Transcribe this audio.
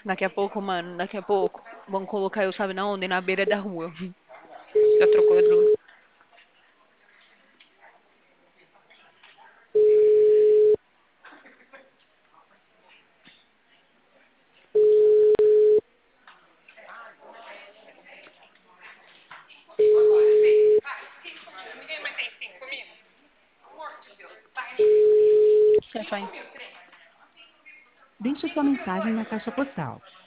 Daqui a pouco, mano, daqui a pouco. Vão colocar eu, sabe na onde? Na beira da rua. Já trocou de lugar. Você faz. Deixe sua mensagem na caixa postal.